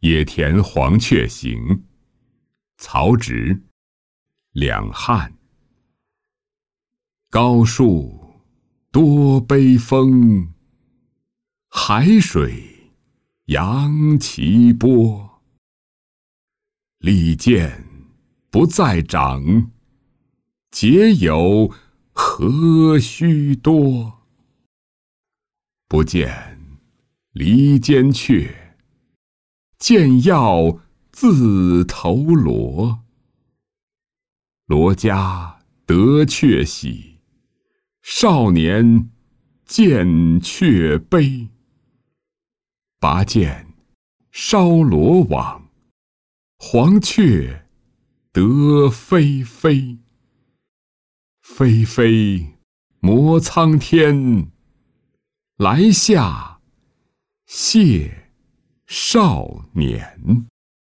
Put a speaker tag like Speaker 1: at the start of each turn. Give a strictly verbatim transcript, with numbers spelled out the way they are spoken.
Speaker 1: 野田黄雀行，曹植。两汉。高树多悲风，海水扬其波。利剑不在掌，结友何须多。不见离间雀，见要自投罗。罗家得雀喜，少年见雀悲。拔剑烧罗网，黄雀得飞飞。飞飞摩苍天，来下谢少年。